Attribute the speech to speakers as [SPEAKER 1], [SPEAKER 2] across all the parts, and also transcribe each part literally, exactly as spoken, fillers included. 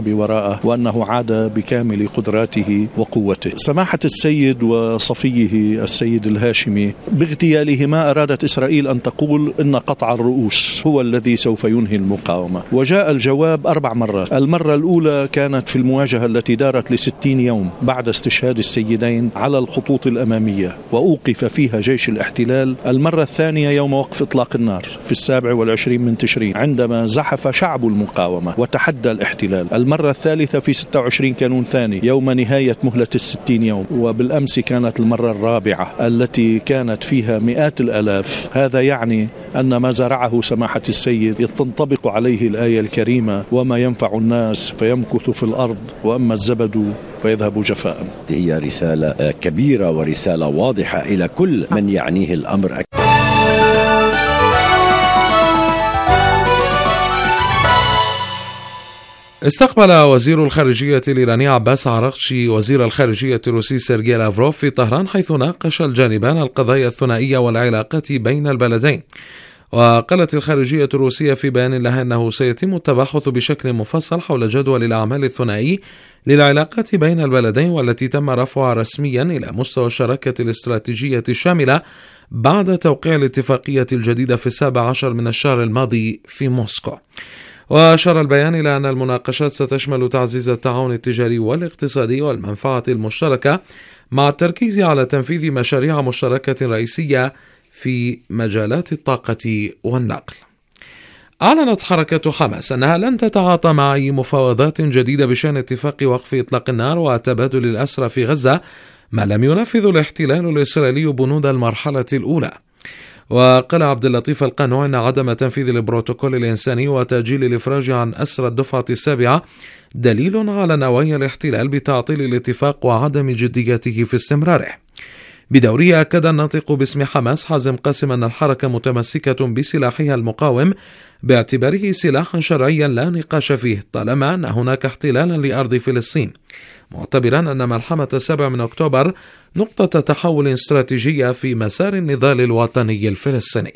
[SPEAKER 1] وراءه وأنه عاد بكامل قدراته وقوته. سماحة السيد وصفيه السيد الهاشمي باغتيالهما أرادت إسرائيل أن تقول إن قطع الرؤوس هو الذي سوف ينهي المقاومة، وجاء الجواب أربع مرات. المرة الأولى كانت في المواجهة التي دارت لستين يوم بعد استشهاد السيدين على الخطوط الأمامية وأوقف فيها جيش الاحتلال. المرة الثانية يوم وقف إطلاق النار في السابع والعشرين من تشرين عندما زحف شعب المقاومة وتحدى الاحتلال. المرة الثالثة في ستة وعشرين كانون ثاني يوم نهاية مهلة الستين يوم، وبالأمس كانت المرة الرابعة التي كانت فيها مئات الآلاف. هذا يعني أن ما زرعه سماحة السيد تنطبق عليه الآية الكريمة: وما ينفع الناس فيمكث في الأرض وأما الزبد فيذهب جفاء.
[SPEAKER 2] هي رسالة كبيرة ورسالة واضحة إلى كل من يعنيه الأمر.
[SPEAKER 3] استقبل وزير الخارجية الإيراني عباس عراقشي وزير الخارجية الروسي سيرجي لافروف في طهران، حيث ناقش الجانبان القضايا الثنائية والعلاقات بين البلدين. وقالت الخارجية الروسية في بيان لها أنه سيتم التباحث بشكل مفصل حول جدول الأعمال الثنائي للعلاقات بين البلدين، والتي تم رفعها رسميا إلى مستوى الشراكة الاستراتيجية الشاملة بعد توقيع الاتفاقية الجديدة في السابع عشر من الشهر الماضي في موسكو. وأشار البيان إلى أن المناقشات ستشمل تعزيز التعاون التجاري والاقتصادي والمنفعة المشتركة، مع التركيز على تنفيذ مشاريع مشتركة رئيسية في مجالات الطاقة والنقل. أعلنت حركة حماس أنها لن تتعاطى مع أي مفاوضات جديدة بشأن اتفاق وقف إطلاق النار وتبادل الأسرى في غزة ما لم ينفذ الاحتلال الإسرائيلي بنود المرحلة الأولى. وقال عبد اللطيف القانوني أن عدم تنفيذ البروتوكول الإنساني وتأجيل الإفراج عن أسرى الدفعة السابعة دليل على نوايا الاحتلال بتعطيل الاتفاق وعدم جديته في استمراره. بدوره أكد الناطق باسم حماس حازم قاسم أن الحركة متمسكة بسلاحها المقاوم باعتباره سلاحا شرعيا لا نقاش فيه طالما أن هناك احتلالا لأرض فلسطين، معتبرا أن ملحمة السابع من أكتوبر نقطة تحول استراتيجية في مسار النضال الوطني الفلسطيني.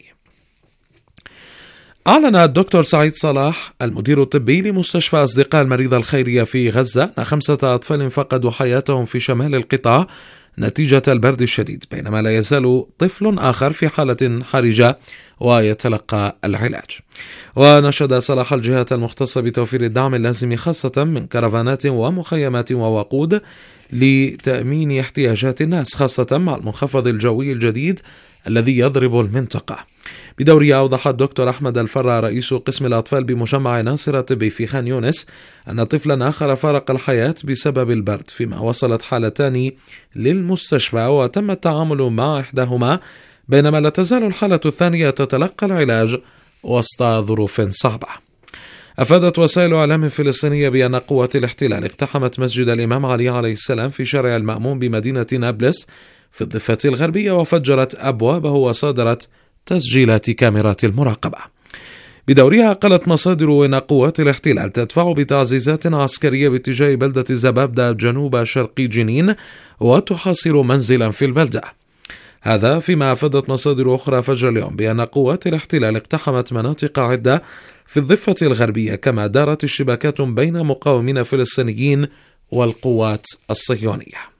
[SPEAKER 3] أعلن الدكتور سعيد صلاح المدير الطبي لمستشفى أصدقاء المريضة الخيرية في غزة أن خمسة أطفال فقدوا حياتهم في شمال القطاع نتيجة البرد الشديد، بينما لا يزال طفل آخر في حالة حرجة ويتلقى العلاج. ونشد صلاح الجهات المختصة بتوفير الدعم اللازم خاصة من كرفانات ومخيمات ووقود لتأمين احتياجات الناس، خاصة مع المنخفض الجوي الجديد الذي يضرب المنطقة. بدوره أوضح الدكتور أحمد الفرع رئيس قسم الأطفال بمجمع ناصر الطبي في خان يونس أن طفلا آخر فارق الحياة بسبب البرد، فيما وصلت حالتان للمستشفى وتم التعامل مع إحداهما، بينما لا تزال الحالة الثانية تتلقى العلاج وسط ظروف صعبة. أفادت وسائل إعلام فلسطينية بأن قوات الاحتلال اقتحمت مسجد الإمام علي عليه السلام في شارع المأمون بمدينة نابلس في الضفة الغربية وفجرت أبوابه وصادرت تسجيلات كاميرات المراقبة. بدورها قالت مصادر إن قوات الاحتلال تدفع بتعزيزات عسكرية باتجاه بلدة زبابدة جنوب شرقي جنين وتحاصر منزلا في البلدة. هذا فيما أفادت مصادر أخرى فجر اليوم بأن قوات الاحتلال اقتحمت مناطق عدة في الضفة الغربية، كما دارت اشتباكات بين مقاومين فلسطينيين والقوات الصهيونية.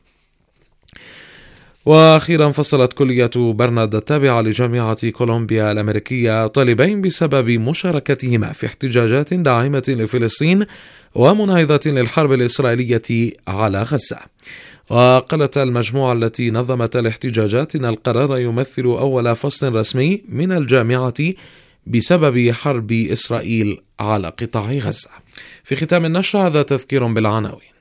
[SPEAKER 3] وأخيرا فصلت كلية برنارد التابعة لجامعة كولومبيا الأمريكية طالبين بسبب مشاركتهما في احتجاجات داعمة لفلسطين ومناهضة للحرب الإسرائيلية على غزة. وقالت المجموعة التي نظمت الاحتجاجات إن القرار يمثل أول فصل رسمي من الجامعة بسبب حرب إسرائيل على قطاع غزة. في ختام النشر هذا تذكير بالعناوين.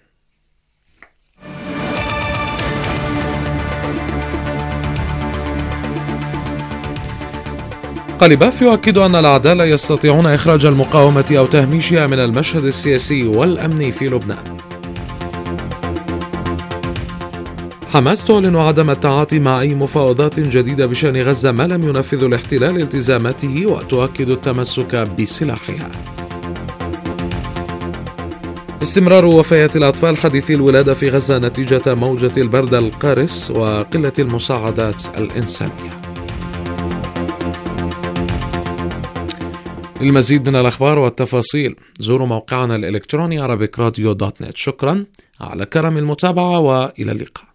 [SPEAKER 3] قليباف يؤكد أن الأعداء لا يستطيعون إخراج المقاومة أو تهميشها من المشهد السياسي والأمني في لبنان. حماس تعلن عدم التعاطي مع أي مفاوضات جديدة بشأن غزة ما لم ينفذ الاحتلال التزاماته، وتؤكد التمسك بسلاحها. استمرار وفيات الأطفال حديثي الولادة في غزة نتيجة موجة البرد القارس وقلة المساعدات الإنسانية. للمزيد من الأخبار والتفاصيل زوروا موقعنا الإلكتروني عربيك راديو دوت نت. شكرا على كرم المتابعة وإلى اللقاء.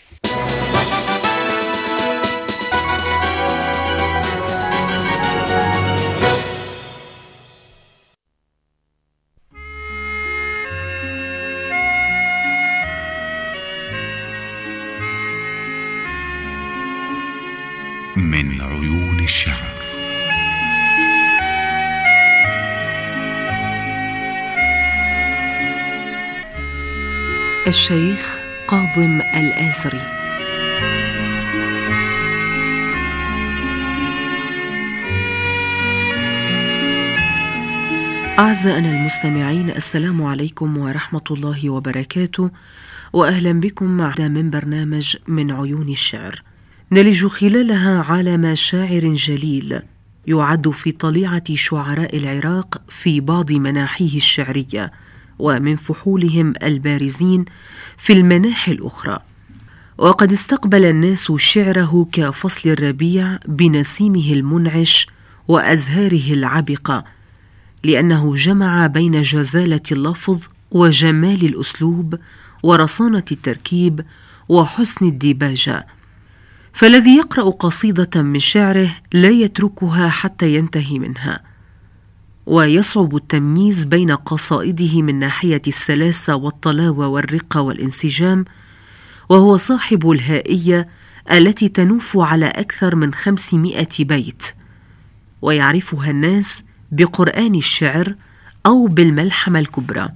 [SPEAKER 4] من عيون الشعر.
[SPEAKER 5] الشيخ كاظم الآزري. أعزائنا المستمعين، السلام عليكم ورحمة الله وبركاته، وأهلا بكم معنا من برنامج من عيون الشعر، نلج خلالها عالم شاعر جليل يعد في طليعة شعراء العراق في بعض مناحيه الشعرية ومن فحولهم البارزين في المناحي الأخرى. وقد استقبل الناس شعره كفصل الربيع بنسيمه المنعش وأزهاره العبقة، لأنه جمع بين جزالة اللفظ وجمال الأسلوب ورصانة التركيب وحسن الديباجة. فالذي يقرأ قصيدة من شعره لا يتركها حتى ينتهي منها، ويصعب التمييز بين قصائده من ناحية السلاسة والطلاوة والرقة والانسجام، وهو صاحب الهائية التي تنوف على أكثر من خمسمائة بيت، ويعرفها الناس بقرآن الشعر أو بالملحمة الكبرى.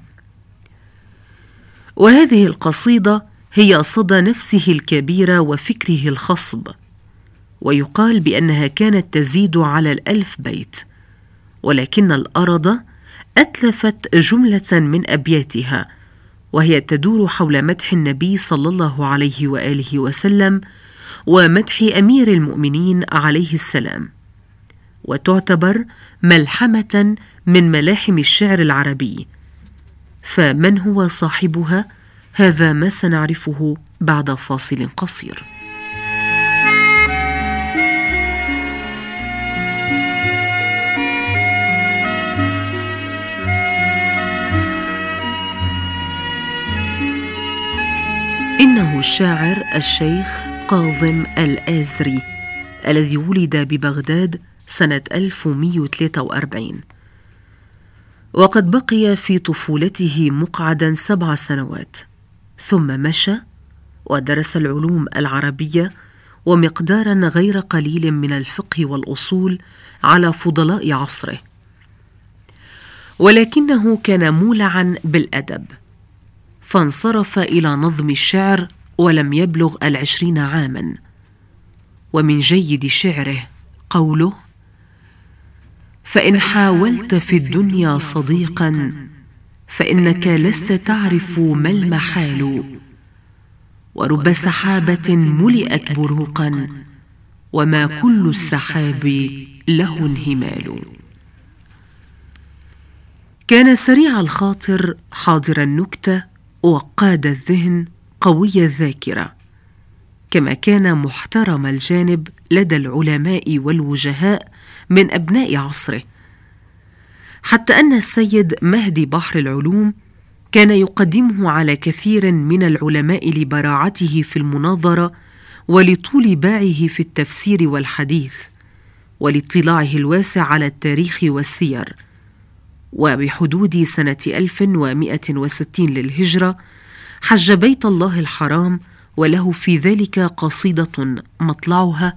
[SPEAKER 5] وهذه القصيدة هي صدى نفسه الكبيرة وفكره الخصب، ويقال بأنها كانت تزيد على الألف بيت، ولكن الأرض أتلفت جملة من أبياتها، وهي تدور حول مدح النبي صلى الله عليه وآله وسلم ومدح أمير المؤمنين عليه السلام، وتعتبر ملحمة من ملاحم الشعر العربي. فمن هو صاحبها؟ هذا ما سنعرفه بعد فاصل قصير. إنه الشاعر الشيخ كاظم الآزري الذي ولد ببغداد سنة ألف ومئة وثلاثة وأربعين، وقد بقي في طفولته مقعدا سبع سنوات، ثم مشى ودرس العلوم العربية ومقدارا غير قليل من الفقه والأصول على فضلاء عصره، ولكنه كان مولعا بالأدب، فانصرف إلى نظم الشعر ولم يبلغ العشرين عاما. ومن جيد شعره قوله: فإن حاولت في الدنيا صديقا فإنك لست تعرف ما المحال، ورب سحابة ملئت بروقا وما كل السحاب له انهمال. كان سريع الخاطر حاضر النكتة وقاد الذهن قوي الذاكرة، كما كان محترم الجانب لدى العلماء والوجهاء من أبناء عصره، حتى أن السيد مهدي بحر العلوم كان يقدمه على كثير من العلماء لبراعته في المناظرة ولطول باعه في التفسير والحديث ولاطلاعه الواسع على التاريخ والسير. وبحدود سنة ألف ومئة وستين للهجرة حج بيت الله الحرام، وله في ذلك قصيدة مطلعها: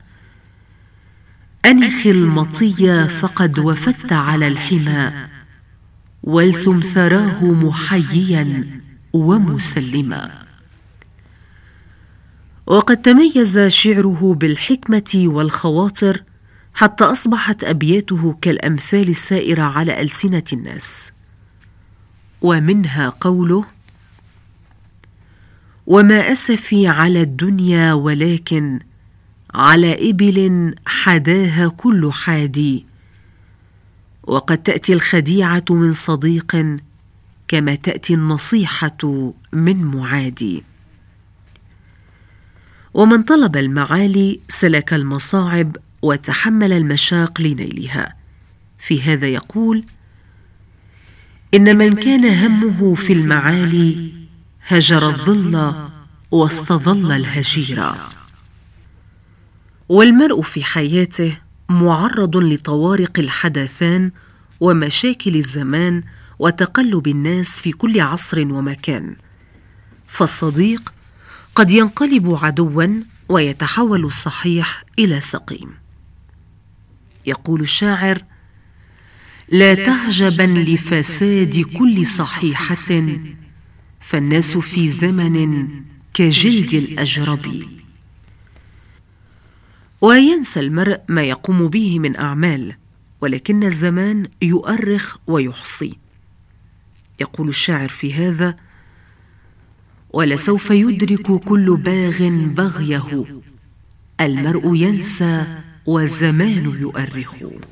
[SPEAKER 5] أنخ المطية فقد وفدت على الحمى، والثم ثراه محييا ومسلما. وقد تميز شعره بالحكمة والخواطر، حتى أصبحت أبياته كالأمثال السائرة على ألسنة الناس. ومنها قوله: وما أسفي على الدنيا ولكن على إبل حداها كل حادي، وقد تأتي الخديعة من صديق كما تأتي النصيحة من معادي. ومن طلب المعالي سلك المصاعب وتحمل المشاق لنيلها، في هذا يقول: إن من كان همه في المعالي هجر الظل واستظل الهجيرة. والمرء في حياته معرض لطوارق الحدثان ومشاكل الزمان وتقلب الناس في كل عصر ومكان، فالصديق قد ينقلب عدوا ويتحول الصحيح إلى سقيم. يقول الشاعر: لا تعجبا لفساد كل صحيحة، فالناس في زمن كجلد الأجرب. وينسى المرء ما يقوم به من أعمال، ولكن الزمان يؤرخ ويحصي. يقول الشاعر في هذا: ولسوف يدرك كل باغ بغيه، المرء ينسى والزمان يؤرخ.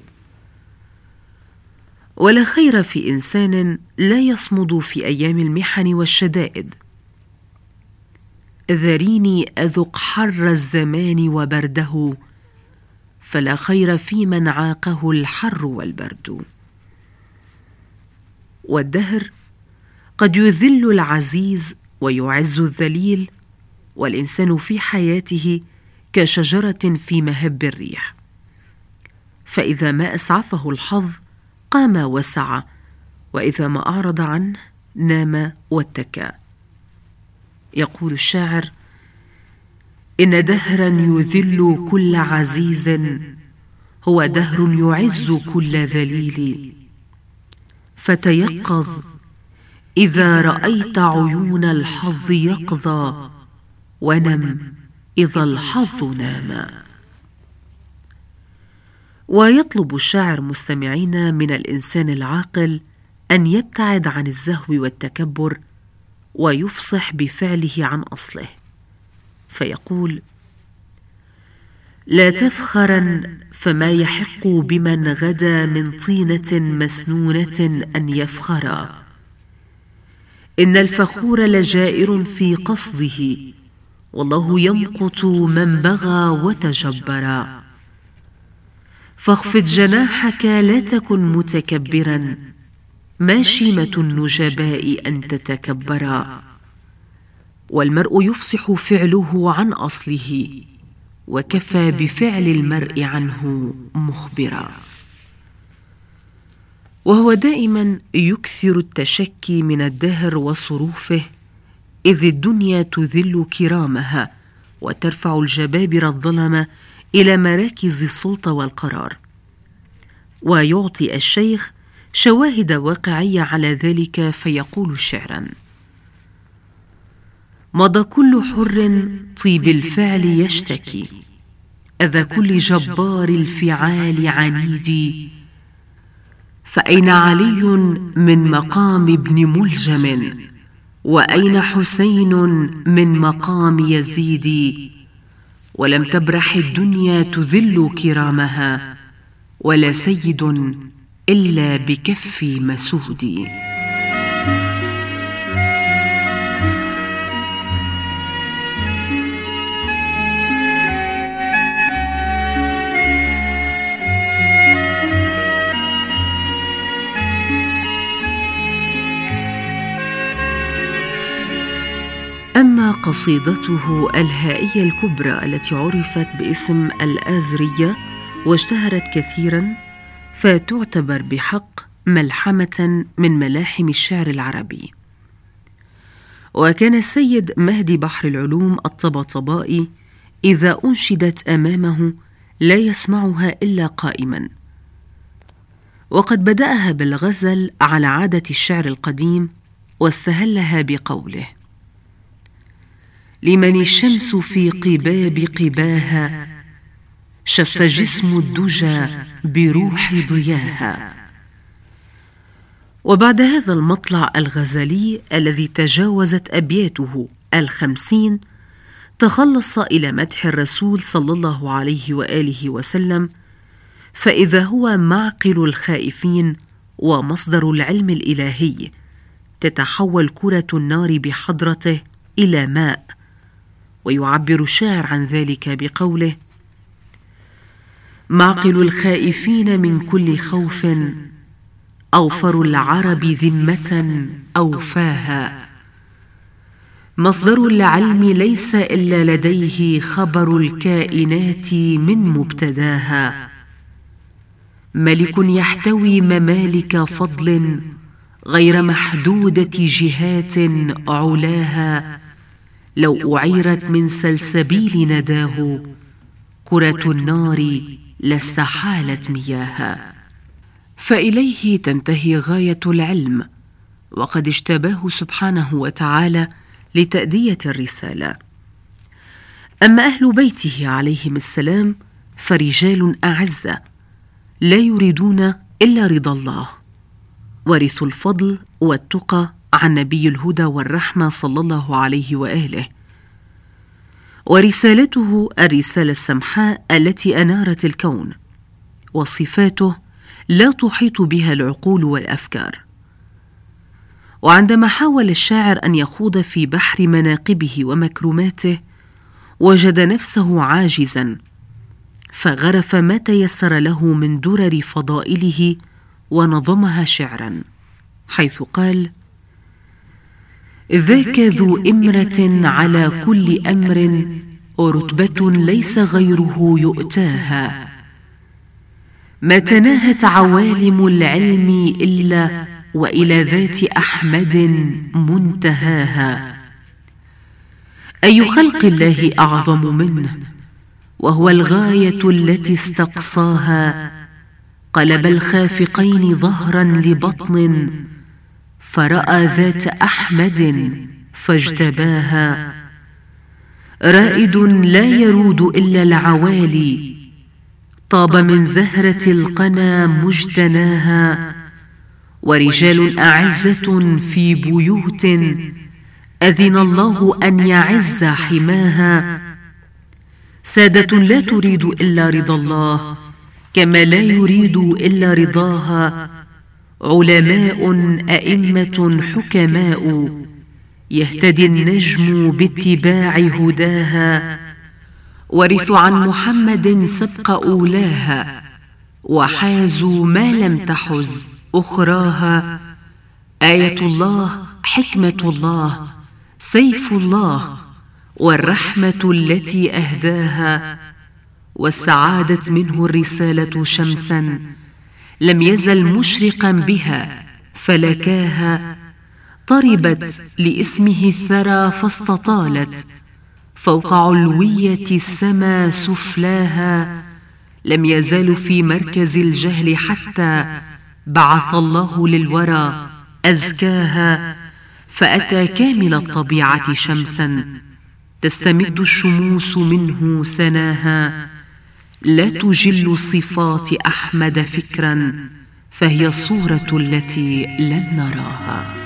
[SPEAKER 5] ولا خير في إنسان لا يصمد في أيام المحن والشدائد. ذريني أذق حر الزمان وبرده، فلا خير في من عاقه الحر والبرد. والدهر قد يذل العزيز ويعز الذليل، والإنسان في حياته كشجرة في مهب الريح، فإذا ما أسعفه الحظ قام وسعى، وإذا ما أعرض عنه نام واتكى. يقول الشاعر: إن دهرا يذل كل عزيز، هو دهر يعز كل ذليل. فتيقظ إذا رأيت عيون الحظ يقظى، ونم إذا الحظ نام. ويطلب الشاعر مستمعين من الإنسان العاقل أن يبتعد عن الزهو والتكبر، ويفصح بفعله عن أصله، فيقول: لا تفخرا، فما يحق بمن غدا من طينة مسنونة أن يفخرا. إن الفخور لجائر في قصده، والله يمقت من بغى وتجبرا. فاخفض جناحك لا تكن متكبرا، ما شيمة النجباء أن تتكبرا. والمرء يفصح فعله عن أصله، وكفى بفعل المرء عنه مخبرا. وهو دائما يكثر التشكي من الدهر وصروفه، إذ الدنيا تذل كرامها وترفع الجبابرة الظلمة إلى مراكز السلطة والقرار. ويعطي الشيخ شواهد واقعية على ذلك، فيقول شعرا: مضى كل حر طيب الفعل يشتكي، أذى كل جبار الفعال عنيد. فأين علي من مقام ابن ملجم، وأين حسين من مقام يزيد. ولم تبرح الدنيا تذل كرامها، ولا سيد إلا بكف مسود. أما قصيدته الهائية الكبرى التي عرفت باسم الآزرية واشتهرت كثيرا، فتعتبر بحق ملحمة من ملاحم الشعر العربي. وكان السيد مهدي بحر العلوم الطباطبائي إذا أنشدت أمامه لا يسمعها إلا قائما. وقد بدأها بالغزل على عادة الشعر القديم، واستهلها بقوله: لمن الشمس في قباب قباها، شف جسم الدجى بروح ضياها. وبعد هذا المطلع الغزلي الذي تجاوزت أبياته الخمسين، تخلص إلى مدح الرسول صلى الله عليه وآله وسلم، فإذا هو معقل الخائفين ومصدر العلم الإلهي، تتحول كرة النار بحضرته إلى ماء. ويعبر الشاعر عن ذلك بقوله: معقل الخائفين من كل خوف، أوفر العرب ذمة أوفاها. مصدر العلم ليس إلا لديه خبر الكائنات من مبتداها. ملك يحتوي ممالك فضل غير محدودة جهات علاها، لو أعيرت من سلسبيل نداه كرة النار لاستحالت مياها. فإليه تنتهي غاية العلم، وقد اجتباه سبحانه وتعالى لتأدية الرسالة. أما أهل بيته عليهم السلام فرجال أعزة لا يريدون إلا رضا الله، ورثوا الفضل والتقى عن نبي الهدى والرحمة صلى الله عليه وآله، ورسالته الرسالة السمحاء التي أنارت الكون، وصفاته لا تحيط بها العقول والأفكار. وعندما حاول الشاعر أن يخوض في بحر مناقبه ومكرماته وجد نفسه عاجزا، فغرف ما تيسر له من درر فضائله ونظمها شعرا، حيث قال: ذاك ذو إمرة على كل أمر، ورتبة ليس غيره يؤتاها، ما تناهت عوالم العلم إلا وإلى ذات أحمد منتهاها. أي خلق الله أعظم منه، وهو الغاية التي استقصاها، قلب الخافقين ظهرا لبطن، فرأى ذات أحمد فاجتباها. رائد لا يرود إلا العوالي، طاب من زهرة القنا مجتناها، ورجال أعزة في بيوت أذن الله أن يعز حماها، سادة لا تريد إلا رضا الله كما لا يريد إلا رضاها، علماء أئمة حكماء يهتدي النجم باتباع هداها، ورثوا عن محمد سبق أولاها، وحازوا ما لم تحز أخراها. آية الله، حكمة الله، سيف الله، والرحمة التي أهداها، والسعادة منه الرسالة شمسا لم يزل مشرقا بها فلكاها، طربت لاسمه الثرى فاستطالت، فوق علوية السما سفلاها، لم يزال في مركز الجهل حتى بعث الله للورى أزكاها، فأتى كامل الطبيعة شمسا تستمد الشموس منه سناها، لا تجل الصفات أحمد فكرا، فهي الصورة التي لن نراها.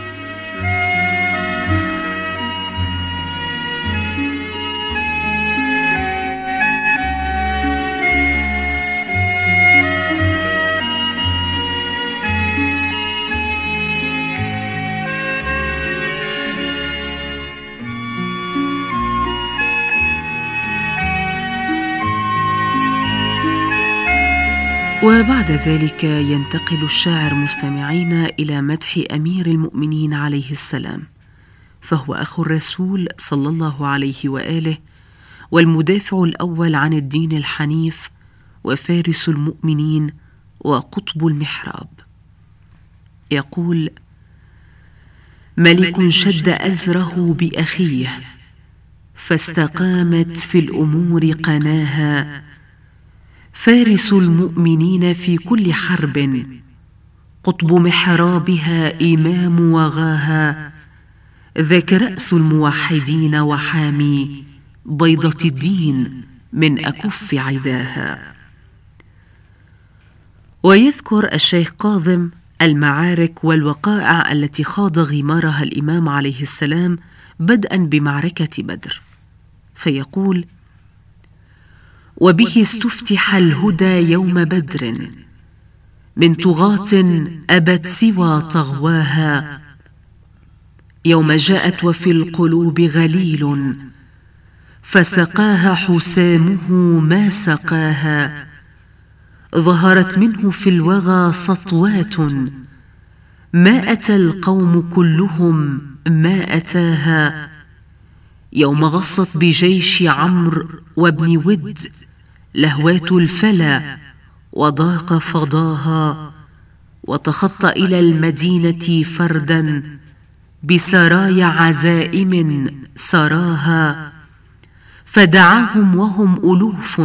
[SPEAKER 5] وبعد ذلك ينتقل الشاعر مستمعين إلى مدح أمير المؤمنين عليه السلام، فهو أخو الرسول صلى الله عليه وآله، والمدافع الأول عن الدين الحنيف، وفارس المؤمنين، وقطب المحراب. يقول: ملك شد أزره بأخيه، فاستقامت في الأمور قناها، فارس المؤمنين في كل حرب، قطب محرابها إمام وغاها، ذاك رأس الموحدين وحامي بيضة الدين من أكف عداها. ويذكر الشيخ كاظم المعارك والوقائع التي خاض غمارها الإمام عليه السلام بدءا بمعركة بدر، فيقول: وبه استفتح الهدى يوم بدر، من طغاة أبت سوى طغواها، يوم جاءت وفي القلوب غليل، فسقاها حسامه ما سقاها، ظهرت منه في الوغى سطوات، ما أتى القوم كلهم ما أتاها. يوم غصت بجيش عمرو وابن ود لهوات الفلا وضاق فضاها، وتخطى إلى المدينة فردا بسرايا عزائم سراها، فدعاهم وهم ألوف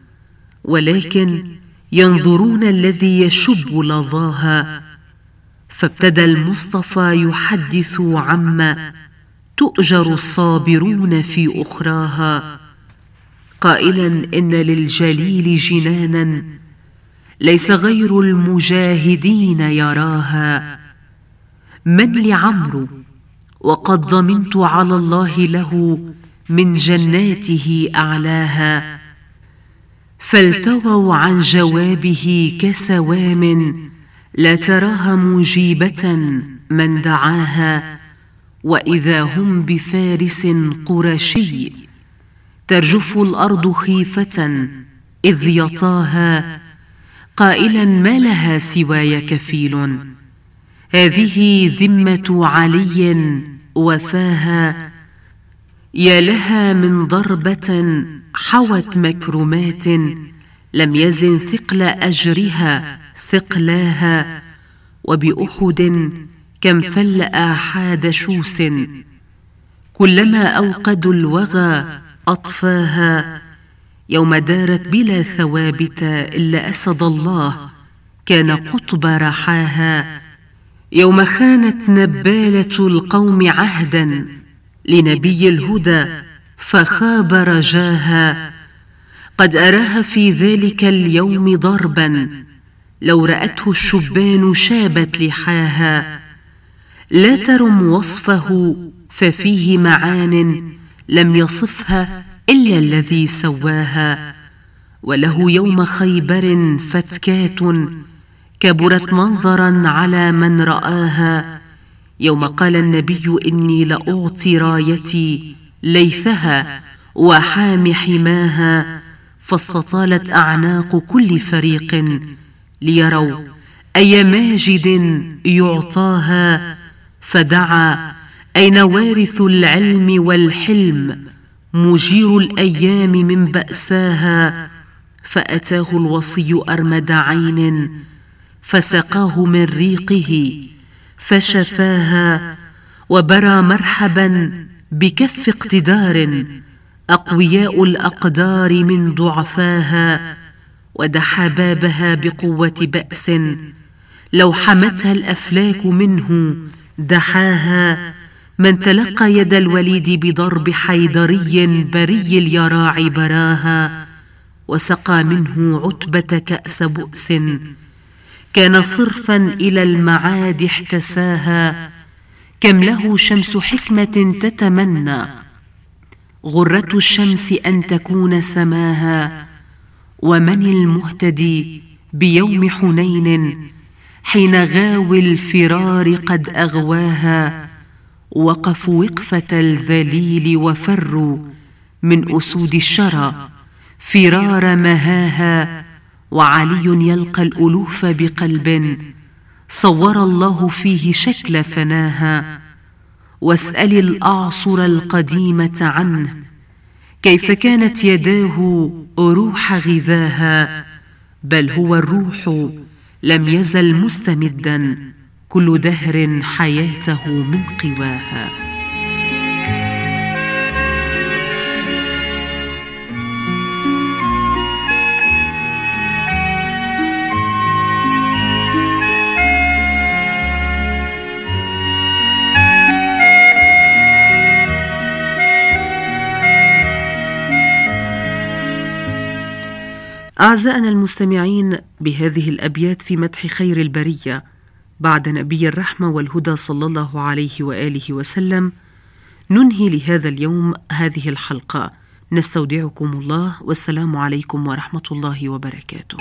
[SPEAKER 5] ولكن ينظرون الذي يشب لظاها. فابتدى المصطفى يحدث عما تؤجر الصابرون في أخراها، قائلا إن للجليل جنانا ليس غير المجاهدين يراها. من لعمرو وقد ضمنت على الله له من جناته أعلاها، فالتووا عن جوابه كسوام لا تراها مجيبة من دعاها. وإذا هم بفارس قرشي ترجف الأرض خيفة إذ يطاها، قائلا ما لها سواي كفيل، هذه ذمة علي وفاها. يا لها من ضربة حوت مكرمات لم يزن ثقل أجرها ثقلاها، وبأحد كم فل آحاد شوس كلما أوقدوا الوغى أطفاها. يوم دارت بلا ثوابت إلا أسد الله كان قطب رحاها، يوم خانت نبالة القوم عهدا لنبي الهدى فخاب رجاها. قد أراها في ذلك اليوم ضربا لو رأته الشبان شابت لحاها. لا ترم وصفه ففيه معان لم يصفها إلا الذي سواها. وله يوم خيبر فتكات كبرت منظرا على من رآها، يوم قال النبي إني لأعطي رايتي ليثها وحام حماها، فاستطالت أعناق كل فريق ليروا أي ماجد يعطاها. فدعا أين وارث العلم والحلم مجير الأيام من بأساها، فأتاه الوصي أرمد عين فسقاه من ريقه فشفاها، وبرى مرحبا بكف اقتدار أقوياء الأقدار من ضعفاها، ودحى بابها بقوة بأس لو حمتها الأفلاك منه دحاها. من تلقى يد الوليد بضرب حيدري بري اليراع براها، وسقى منه عتبة كأس بؤس كان صرفا إلى المعاد احتساها. كم له شمس حكمة تتمنى غرة الشمس أن تكون سماها. ومن المهتدي بيوم حنين حين غاوي الفرار قد أغواها، وقفوا وقفة الذليل وفروا من أسود الشرى فرار مهاها. وعلي يلقى الألوف بقلب صور الله فيه شكل فناها. واسأل الأعصر القديمة عنه كيف كانت يداه روح غذاها، بل هو الروح لم يزل مستمدا كل دهر حياته من قواها. أعزائنا المستمعين، بهذه الأبيات في مدح خير البرية بعد نبي الرحمة والهدى صلى الله عليه وآله وسلم ننهي لهذا اليوم هذه الحلقة. نستودعكم الله، والسلام عليكم ورحمة الله وبركاته.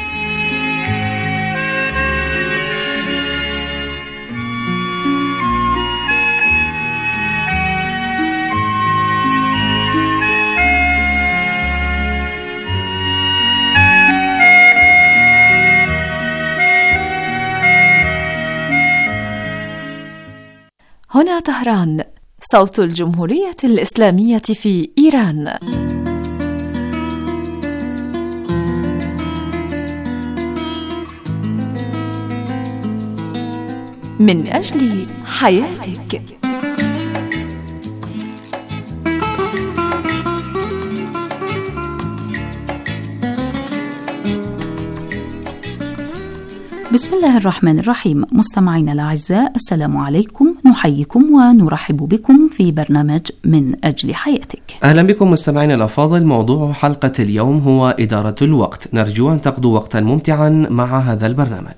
[SPEAKER 6] هنا طهران، صوت الجمهورية الإسلامية في إيران. من أجل حياتك.
[SPEAKER 7] بسم الله الرحمن الرحيم. مستمعينا الأعزاء، السلام عليكم، نحييكم ونرحب بكم في برنامج من أجل حياتك.
[SPEAKER 8] أهلا بكم مستمعينا الأفاضل. موضوع حلقة اليوم هو إدارة الوقت. نرجو أن تقضوا وقتا ممتعا مع هذا البرنامج.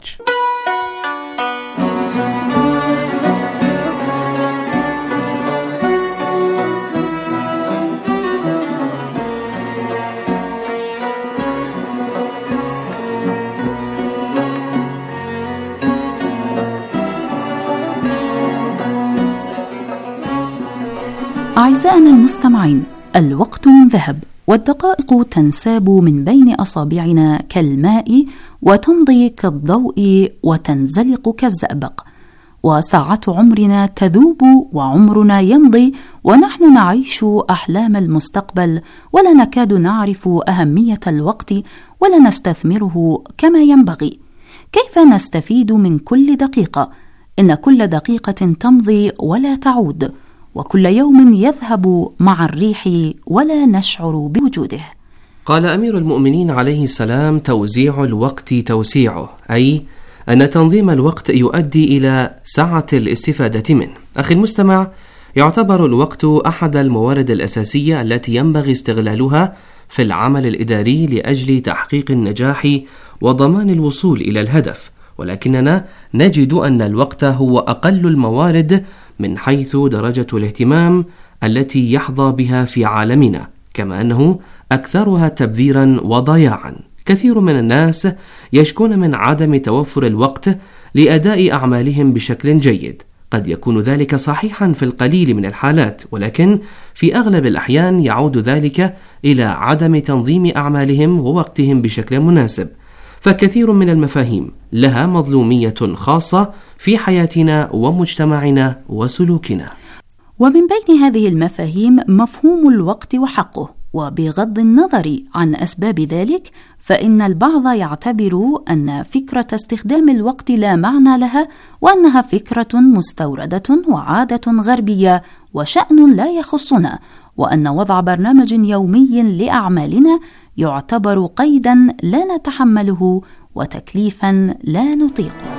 [SPEAKER 7] أعزائنا المستمعين، الوقت من ذهب، والدقائق تنساب من بين أصابعنا كالماء، وتمضي كالضوء وتنزلق كالزئبق، وساعات عمرنا تذوب وعمرنا يمضي، ونحن نعيش أحلام المستقبل، ولا نكاد نعرف أهمية الوقت ولا نستثمره كما ينبغي. كيف نستفيد من كل دقيقة؟ إن كل دقيقة تمضي ولا تعود، وكل يوم يذهب مع الريح ولا نشعر بوجوده.
[SPEAKER 8] قال أمير المؤمنين عليه السلام: توزيع الوقت توسيعه، أي أن تنظيم الوقت يؤدي إلى سعة الاستفادة منه. أخي المستمع، يعتبر الوقت أحد الموارد الأساسية التي ينبغي استغلالها في العمل الإداري لأجل تحقيق النجاح وضمان الوصول إلى الهدف، ولكننا نجد أن الوقت هو أقل الموارد من حيث درجة الاهتمام التي يحظى بها في عالمنا، كما أنه أكثرها تبذيرا وضياعا. كثير من الناس يشكون من عدم توفر الوقت لأداء أعمالهم بشكل جيد. قد يكون ذلك صحيحا في القليل من الحالات، ولكن في أغلب الأحيان يعود ذلك إلى عدم تنظيم أعمالهم ووقتهم بشكل مناسب. فكثير من المفاهيم لها مظلومية خاصة في حياتنا ومجتمعنا وسلوكنا.
[SPEAKER 7] ومن بين هذه المفاهيم مفهوم الوقت وحقه، وبغض النظر عن أسباب ذلك، فإن البعض يعتبر أن فكرة استخدام الوقت لا معنى لها، وأنها فكرة مستوردة وعادة غربية وشأن لا يخصنا، وأن وضع برنامج يومي لأعمالنا يعتبر قيدا لا نتحمله وتكليفا لا نطيقه.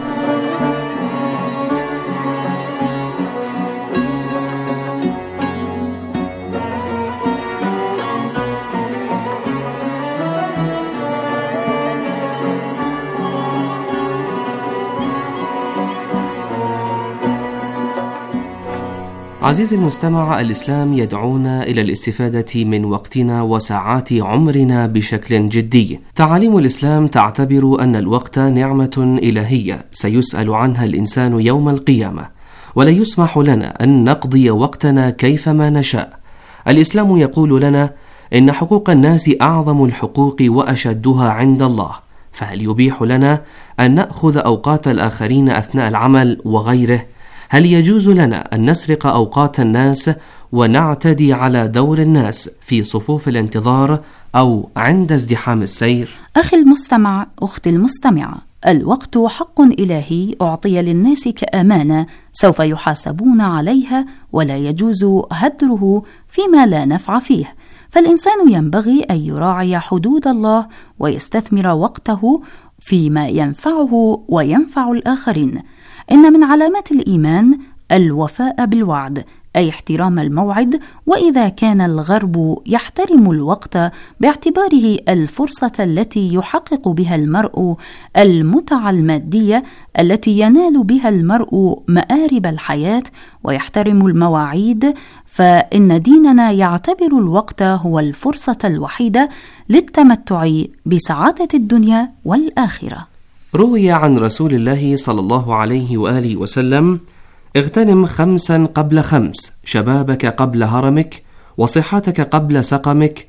[SPEAKER 8] عزيزي المستمع، الإسلام يدعونا إلى الاستفادة من وقتنا وساعات عمرنا بشكل جدي. تعاليم الإسلام تعتبر أن الوقت نعمة إلهية سيسأل عنها الإنسان يوم القيامة، ولا يسمح لنا أن نقضي وقتنا كيفما نشاء. الإسلام يقول لنا إن حقوق الناس أعظم الحقوق وأشدها عند الله، فهل يبيح لنا أن نأخذ أوقات الآخرين أثناء العمل وغيره؟ هل يجوز لنا أن نسرق أوقات الناس ونعتدي على دور الناس في صفوف الانتظار أو عند ازدحام السير؟
[SPEAKER 7] أخي المستمع، أختي المستمعة، الوقت حق إلهي أعطي للناس كأمانة سوف يحاسبون عليها، ولا يجوز هدره فيما لا نفع فيه. فالإنسان ينبغي أن يراعي حدود الله ويستثمر وقته فيما ينفعه وينفع الآخرين. إن من علامات الإيمان الوفاء بالوعد، أي احترام الموعد. وإذا كان الغرب يحترم الوقت باعتباره الفرصة التي يحقق بها المرء المتعة المادية التي ينال بها المرء مآرب الحياة، ويحترم المواعيد، فإن ديننا يعتبر الوقت هو الفرصة الوحيدة للتمتع بسعادة الدنيا والآخرة.
[SPEAKER 8] روي عن رسول الله صلى الله عليه وآله وسلم: اغتنم خمسا قبل خمس، شبابك قبل هرمك، وصحتك قبل سقمك،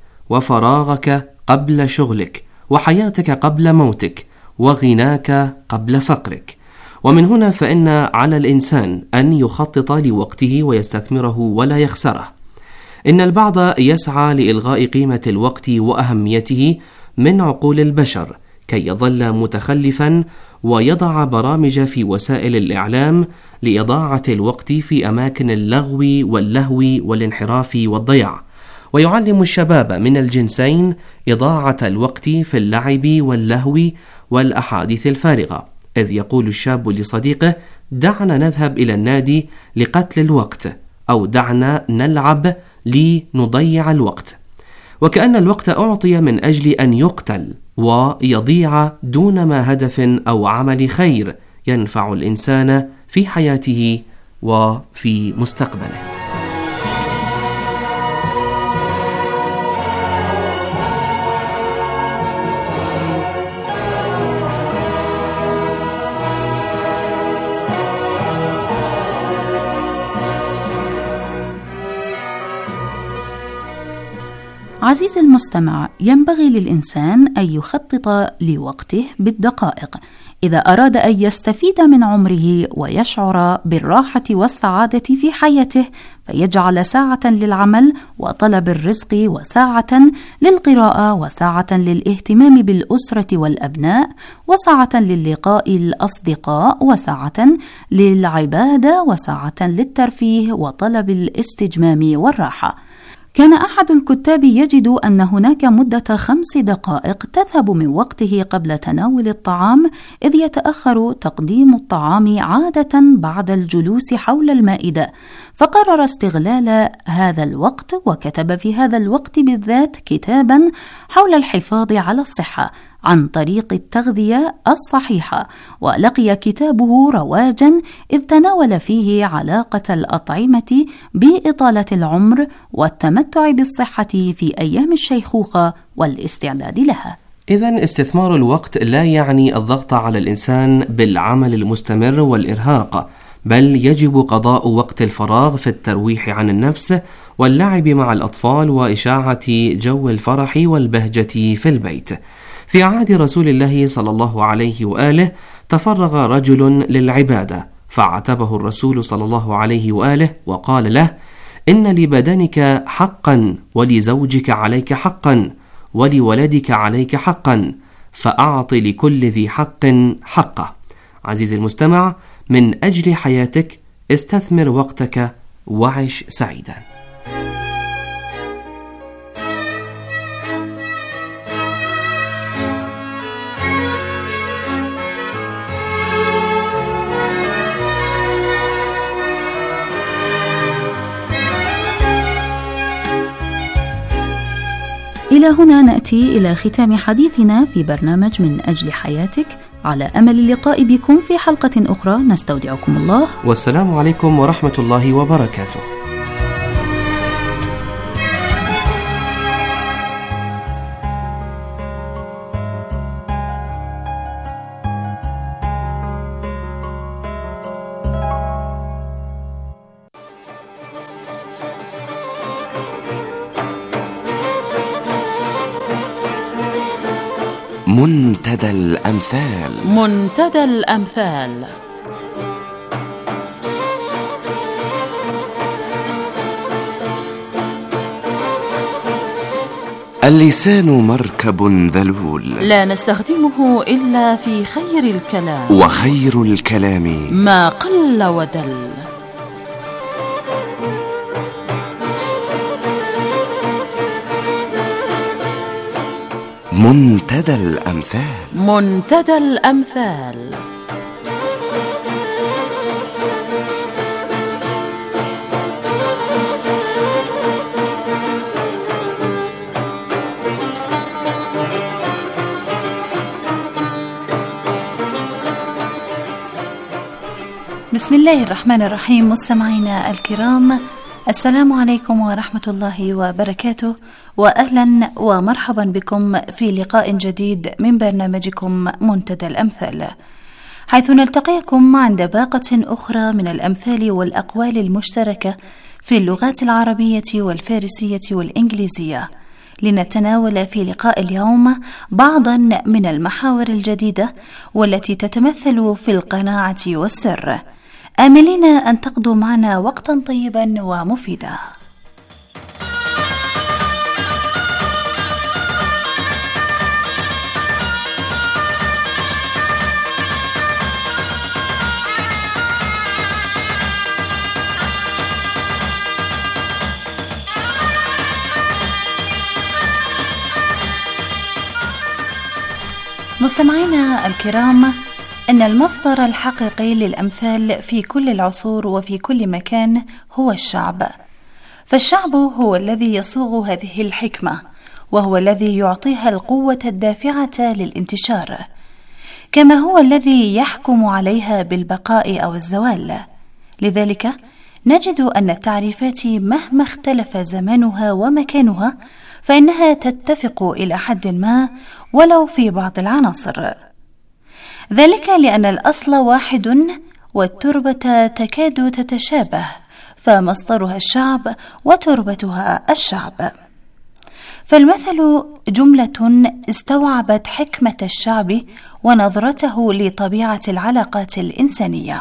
[SPEAKER 8] وفراغك قبل شغلك، وحياتك قبل موتك، وغناك قبل فقرك. ومن هنا فإن على الإنسان أن يخطط لوقته ويستثمره ولا يخسره. إن البعض يسعى لإلغاء قيمة الوقت وأهميته من عقول البشر كي يظل متخلفا ويضع برامج في وسائل الإعلام لإضاعة الوقت في أماكن اللغو واللهو والانحراف والضياع، ويعلم الشباب من الجنسين إضاعة الوقت في اللعب واللهو والأحاديث الفارغة، إذ يقول الشاب لصديقه: دعنا نذهب إلى النادي لقتل الوقت، أو دعنا نلعب لنضيع الوقت، وكأن الوقت أعطي من أجل أن يقتل ويضيع دون ما هدف أو عمل خير ينفع الإنسان في حياته وفي مستقبله.
[SPEAKER 7] عزيزي المستمع، ينبغي للإنسان أن يخطط لوقته بالدقائق إذا أراد أن يستفيد من عمره ويشعر بالراحة والسعادة في حياته، فيجعل ساعة للعمل وطلب الرزق، وساعة للقراءة، وساعة للاهتمام بالأسرة والأبناء، وساعة للقاء الأصدقاء، وساعة للعبادة، وساعة للترفيه وطلب الاستجمام والراحة. كان أحد الكتاب يجد أن هناك مدة خمس دقائق تذهب من وقته قبل تناول الطعام، إذ يتأخر تقديم الطعام عادة بعد الجلوس حول المائدة، فقرر استغلال هذا الوقت وكتب في هذا الوقت بالذات كتابا حول الحفاظ على الصحة عن طريق التغذية الصحيحة، ولقي كتابه رواجا إذ تناول فيه علاقة الأطعمة بإطالة العمر والتمتع بالصحة في أيام الشيخوخة والاستعداد لها.
[SPEAKER 8] إذن استثمار الوقت لا يعني الضغط على الإنسان بالعمل المستمر والإرهاق، بل يجب قضاء وقت الفراغ في الترويح عن النفس واللعب مع الأطفال وإشاعة جو الفرح والبهجة في البيت. في عهد رسول الله صلى الله عليه وآله تفرغ رجل للعبادة، فعاتبه الرسول صلى الله عليه وآله وقال له: إن لبدنك حقا، ولزوجك عليك حقا، ولولدك عليك حقا، فأعط لكل ذي حق حقه. عزيزي المستمع، من أجل حياتك استثمر وقتك وعش سعيدا.
[SPEAKER 7] إلى هنا نأتي إلى ختام حديثنا في برنامج من أجل حياتك، على أمل اللقاء بكم في حلقة أخرى. نستودعكم الله،
[SPEAKER 8] والسلام عليكم ورحمة الله وبركاته.
[SPEAKER 9] منتدى الأمثال.
[SPEAKER 10] منتدى الأمثال.
[SPEAKER 9] اللسان مركب ذلول،
[SPEAKER 10] لا نستخدمه إلا في خير الكلام،
[SPEAKER 9] وخير الكلام
[SPEAKER 10] ما قل ودل.
[SPEAKER 9] منتدى الأمثال.
[SPEAKER 10] منتدى الأمثال.
[SPEAKER 11] بسم الله الرحمن الرحيم. مستمعينا الكرام، السلام عليكم ورحمة الله وبركاته، وأهلا ومرحبا بكم في لقاء جديد من برنامجكم منتدى الأمثال، حيث نلتقيكم عند باقة أخرى من الأمثال والأقوال المشتركة في اللغات العربية والفارسية والإنجليزية، لنتناول في لقاء اليوم بعضا من المحاور الجديدة والتي تتمثل في القناعة والسر، آملين أن تقضوا معنا وقتا طيبا ومفيدا. مستمعينا الكرام، إن المصدر الحقيقي للأمثال في كل العصور وفي كل مكان هو الشعب، فالشعب هو الذي يصوغ هذه الحكمة، وهو الذي يعطيها القوة الدافعة للانتشار، كما هو الذي يحكم عليها بالبقاء أو الزوال. لذلك نجد أن التعريفات مهما اختلف زمانها ومكانها فإنها تتفق إلى حد ما ولو في بعض العناصر، ذلك لأن الأصل واحد والتربة تكاد تتشابه، فمصدرها الشعب وتربتها الشعب. فالمثل جملة استوعبت حكمة الشعب ونظرته لطبيعة العلاقات الإنسانية.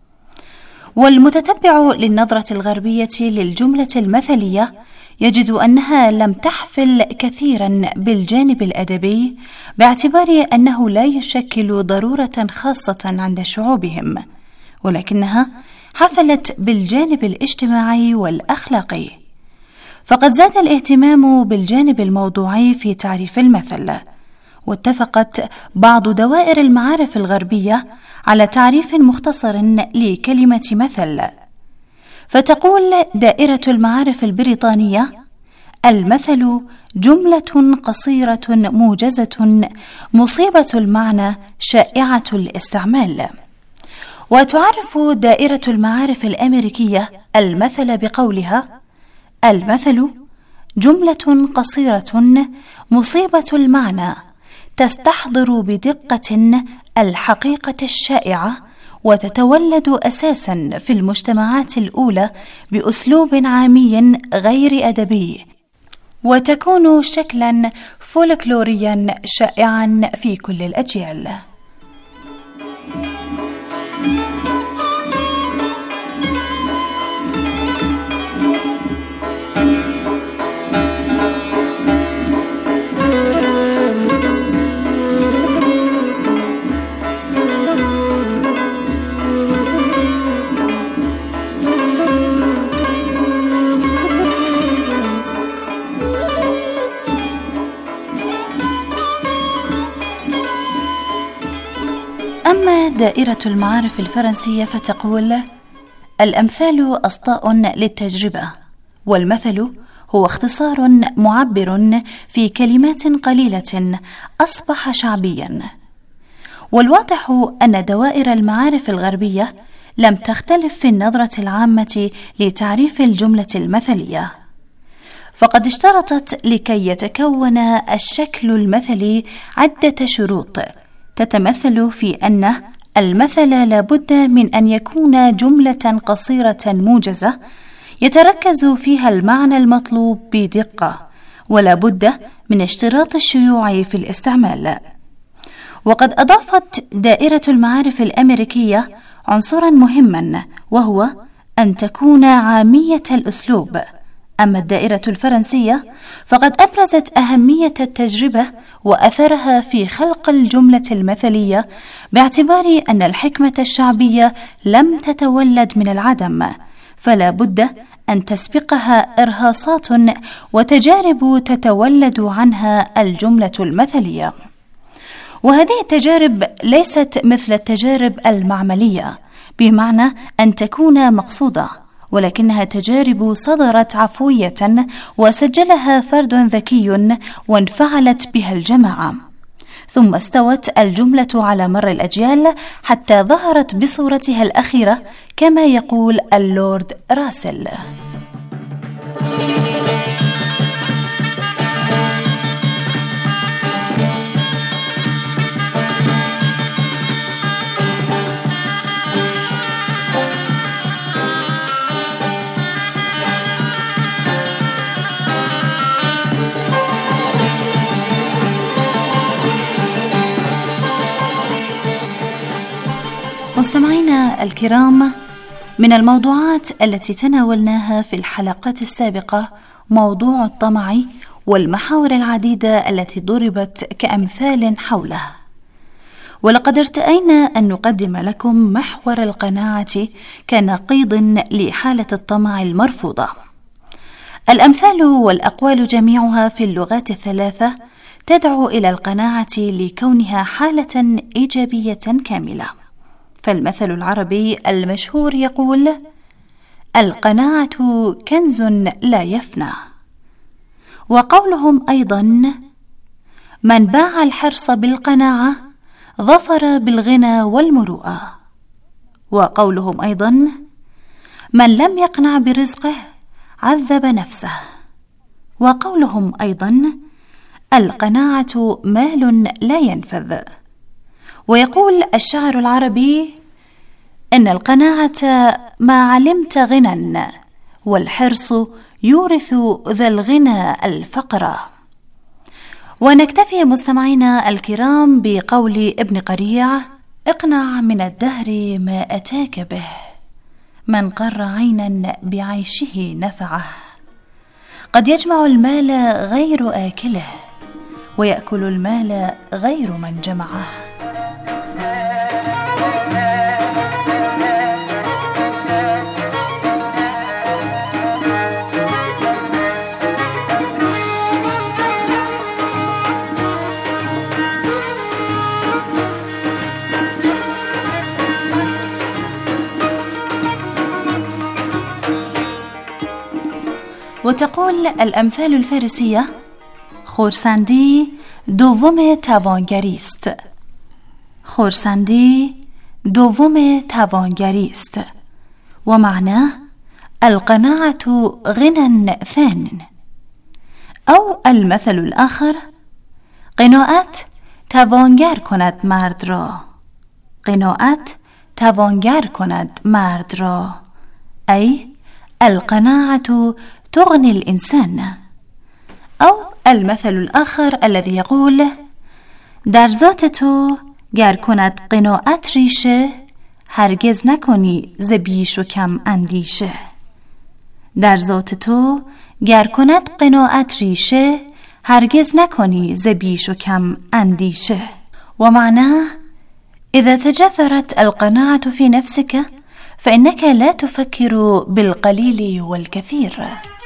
[SPEAKER 11] والمتتبع للنظرة الغربية للجملة المثلية يجد أنها لم تحفل كثيرا بالجانب الأدبي، باعتبار أنه لا يشكل ضرورة خاصة عند شعوبهم، ولكنها حفلت بالجانب الاجتماعي والأخلاقي. فقد زاد الاهتمام بالجانب الموضوعي في تعريف المثل، واتفقت بعض دوائر المعارف الغربية على تعريف مختصر لكلمة مثل، فتقول دائرة المعارف البريطانية: المثل جملة قصيرة موجزة مصيبة المعنى شائعة الاستعمال. وتعرف دائرة المعارف الأمريكية المثل بقولها: المثل جملة قصيرة مصيبة المعنى تستحضر بدقة الحقيقة الشائعة، وتتولد أساسا في المجتمعات الأولى بأسلوب عامي غير أدبي، وتكون شكلا فولكلوريا شائعا في كل الأجيال. أما دائرة المعارف الفرنسية فتقول: الأمثال أسطاء للتجربة، والمثل هو اختصار معبر في كلمات قليلة أصبح شعبيا. والواضح أن دوائر المعارف الغربية لم تختلف في النظرة العامة لتعريف الجملة المثلية، فقد اشترطت لكي يتكون الشكل المثلي عدة شروط تتمثل في أن المثل لابد من أن يكون جملة قصيرة موجزة يتركز فيها المعنى المطلوب بدقة، ولا بد من اشتراط الشيوع في الاستعمال. وقد أضافت دائرة المعارف الأمريكية عنصرا مهما، وهو أن تكون عامية الأسلوب. أما الدائرة الفرنسية فقد أبرزت أهمية التجربة وأثرها في خلق الجملة المثلية، باعتبار أن الحكمة الشعبية لم تتولد من العدم، فلا بد أن تسبقها إرهاصات وتجارب تتولد عنها الجملة المثلية. وهذه التجارب ليست مثل التجارب المعملية بمعنى أن تكون مقصودة، ولكنها تجارب صدرت عفوية وسجلها فرد ذكي وانفعلت بها الجماعة، ثم استوت الجملة على مر الأجيال حتى ظهرت بصورتها الأخيرة، كما يقول اللورد راسل. مستمعينا الكرام، من الموضوعات التي تناولناها في الحلقات السابقة موضوع الطمع والمحاور العديدة التي ضربت كأمثال حوله، ولقد ارتأينا أن نقدم لكم محور القناعة كنقيض لحالة الطمع المرفوضة. الأمثال والأقوال جميعها في اللغات الثلاثة تدعو إلى القناعة لكونها حالة إيجابية كاملة. فالمثل العربي المشهور يقول: القناعة كنز لا يفنى. وقولهم أيضا: من باع الحرص بالقناعة ظفر بالغنى والمروءة. وقولهم أيضا: من لم يقنع برزقه عذب نفسه. وقولهم أيضا: القناعة مال لا ينفذ. ويقول الشاعر العربي: إن القناعة ما علمت غنى، والحرص يورث ذا الغنى الفقر. ونكتفي مستمعينا الكرام بقول ابن قريع: اقنع من الدهر ما أتاك به، من قر عينا بعيشه نفعه. قد يجمع المال غير آكله، ويأكل المال غير من جمعه. وتقول الأمثال الفارسية: خورسندی دوم توانگری است. خورسندی دوم توانگری است. ومعناه القناعة غنى ثان. أو المثل الآخر: قناعت توانگر کند مرد را. قناعت توانگر کند مرد را، أي القناعة تغني الإنسان. أو المثل الآخر الذي يقول: در ذات تو گر کند قناعت ریشه، هرگز نکنی ز بیش و کم اندیشه. در ذات تو گر کند قناعت ریشه، هرگز نکنی ز بیش و کم اندیشه. ومعناه: إذا تجذرت القناعة في نفسك فإنك لا تفكر بالقليل والكثير.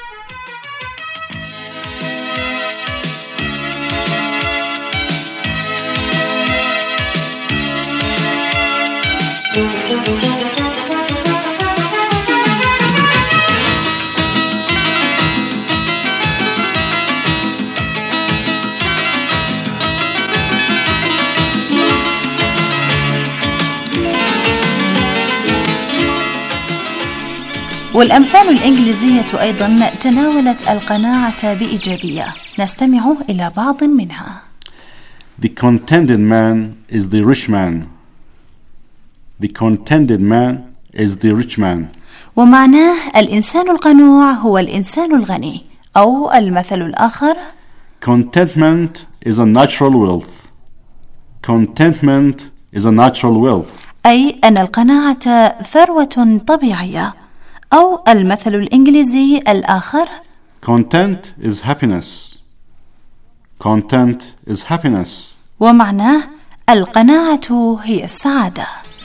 [SPEAKER 11] والأمثال الإنجليزية أيضا تناولت القناعة بإيجابية. نستمع إلى بعض منها.
[SPEAKER 12] The contented man is the rich man. The contented man is the rich man.
[SPEAKER 11] ومعناه الإنسان القنوع هو الإنسان الغني. أو المثل الآخر:
[SPEAKER 12] Contentment is a natural wealth. Contentment is a natural wealth.
[SPEAKER 11] أي أن القناعة ثروة طبيعية. أو المثل الإنجليزي الآخر:
[SPEAKER 12] Content is happiness. Content is happiness.
[SPEAKER 11] ومعناه القناعة هي السعادة.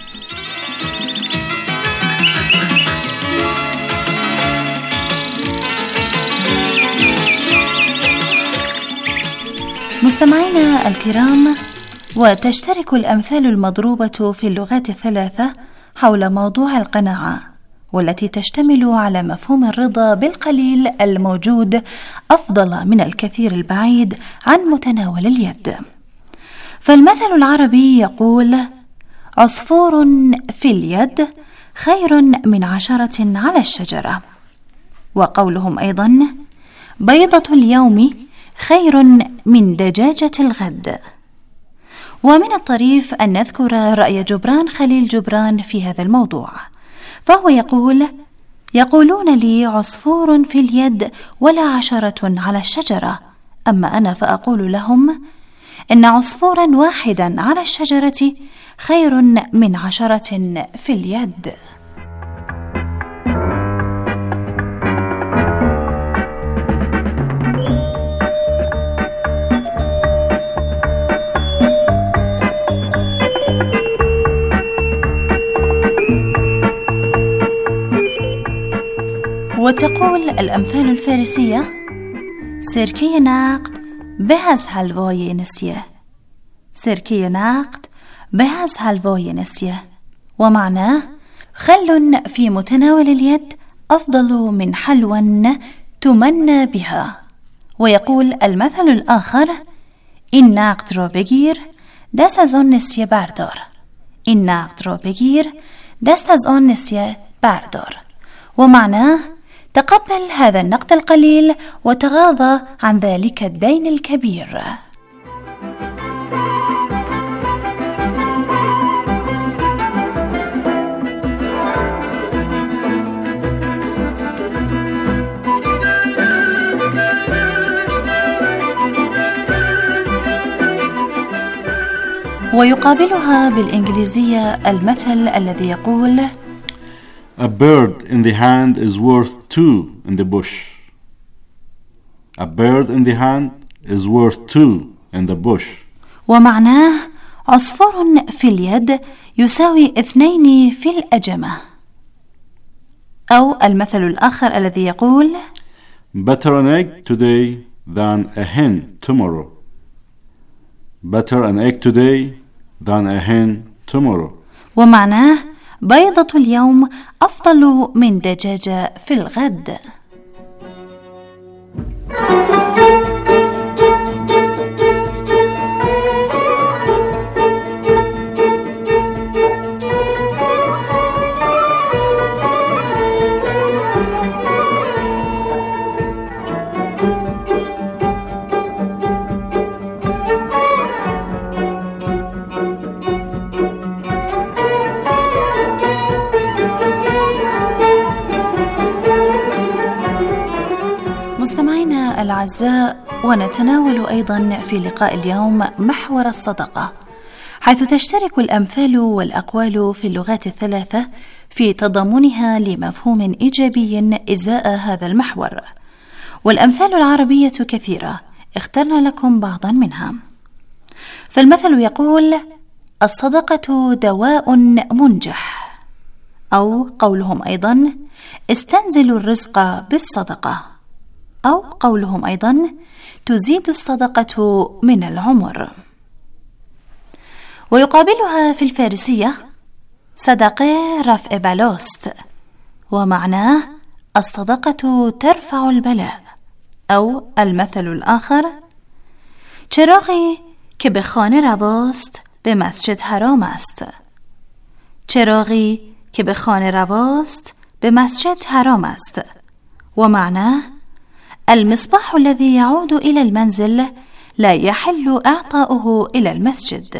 [SPEAKER 11] مستمعينا الكرام، وتشترك الأمثال المضروبة في اللغات الثلاثة حول موضوع القناعة، والتي تشتمل على مفهوم الرضا بالقليل الموجود أفضل من الكثير البعيد عن متناول اليد. فالمثل العربي يقول: عصفور في اليد خير من عشرة على الشجرة. وقولهم أيضا: بيضة اليوم خير من دجاجة الغد. ومن الطريف أن نذكر رأي جبران خليل جبران في هذا الموضوع، فهو يقول: يقولون لي عصفور في اليد ولا عشرة على الشجرة، أما أنا فأقول لهم: إن عصفورا واحدا على الشجرة خير من عشرة في اليد. وتقول الأمثال الفارسية: سركي نقد بهز حلوای نسیه، سركي نقد بهز حلوای نسیه، ومعناه خل في متناول اليد أفضل من حلوى تمنى بها. ويقول المثل الآخر: این نقد را بگیر دست از آن نسیه بردار، این نقد را بگیر دست از آن نسیه بردار، ومعناه تقبل هذا النقد القليل وتغاضى عن ذلك الدين الكبير. ويقابلها بالإنجليزية المثل الذي يقول:
[SPEAKER 12] A bird in the hand is worth two in the bush. A bird in the hand is worth two in the bush.
[SPEAKER 11] ومعناه عصفور في اليد يساوي اثنين في الأجمة. أو المثل الآخر الذي يقول:
[SPEAKER 12] Better an egg today than a hen tomorrow. Better an egg today than a hen tomorrow.
[SPEAKER 11] ومعناه بيضة اليوم أفضل من دجاجة في الغد. مستمعينا الأعزاء، ونتناول أيضا في لقاء اليوم محور الصدقة، حيث تشترك الأمثال والأقوال في اللغات الثلاثة في تضامنها لمفهوم إيجابي إزاء هذا المحور. والأمثال العربية كثيرة، اخترنا لكم بعضا منها. فالمثل يقول: الصدقة دواء منجح، أو قولهم أيضا: استنزلوا الرزق بالصدقة، أو قولهم أيضا: تزيد الصدقة من العمر. ويقابلها في الفارسية: صدقه رفع بلاست، ومعناه الصدقة ترفع البلاء. أو المثل الآخر: چراغی که به خانه رواست به مسجد حرام است، چراغی که به خانه رواست به مسجد حرام است، ومعناه المصباح الذي يعود إلى المنزل لا يحل إعطاؤه إلى المسجد.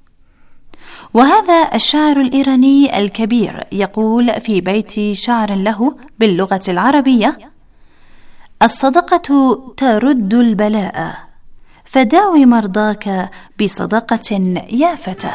[SPEAKER 11] وهذا الشاعر الإيراني الكبير يقول في بيت شعر له باللغة العربية: الصدقة ترد البلاء، فداوي مرضاك بصدقة يا فتى.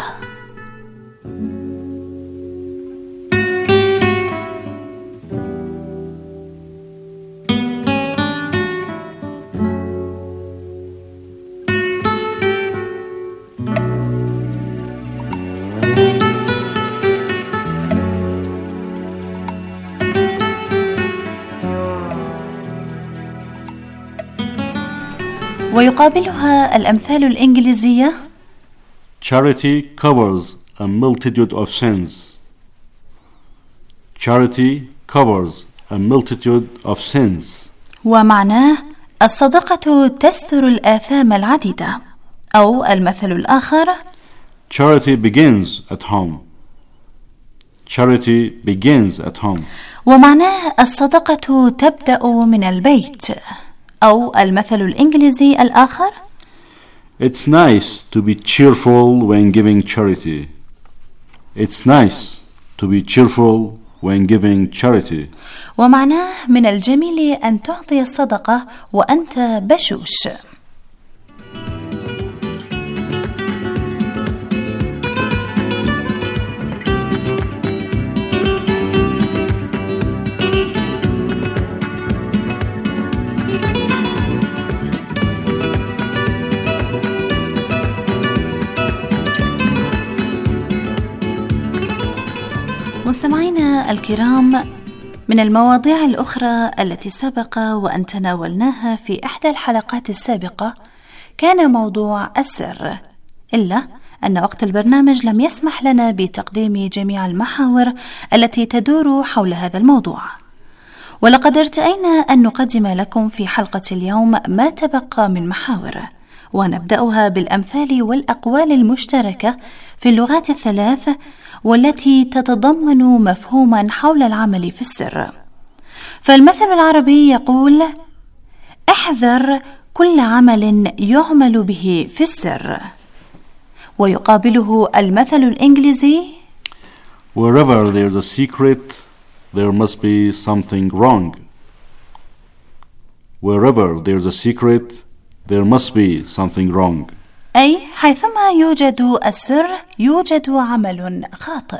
[SPEAKER 11] ويقابلها الأمثال الإنجليزية:
[SPEAKER 12] Charity covers a multitude of sins. Charity covers a multitude of sins.
[SPEAKER 11] ومعناه الصدقة تستر الآثام العديدة. أو المثل الآخر:
[SPEAKER 12] Charity begins at home. Charity begins at home.
[SPEAKER 11] ومعناه الصدقة تبدأ من البيت. أو المثل الإنجليزي الآخر:
[SPEAKER 12] It's nice to be cheerful when giving charity. It's nice to be cheerful when giving charity.
[SPEAKER 11] ومعناه من الجميل أن تعطي الصدقة وأنت بشوش. مستمعينا الكرام، من المواضيع الأخرى التي سبق وأن تناولناها في إحدى الحلقات السابقة كان موضوع السر، إلا أن وقت البرنامج لم يسمح لنا بتقديم جميع المحاور التي تدور حول هذا الموضوع، ولقد ارتأينا أن نقدم لكم في حلقة اليوم ما تبقى من محاور، ونبدأها بالأمثال والأقوال المشتركة في اللغات الثلاث والتي تتضمن مفهوما حول العمل في السر. فالمثل العربي يقول: احذر كل عمل يعمل به في السر. ويقابله المثل الإنجليزي:
[SPEAKER 12] Wherever there's a secret, there must be something wrong. Wherever there's a secret, there must be something wrong.
[SPEAKER 11] أي حيثما يوجد السر يوجد عمل خاطئ.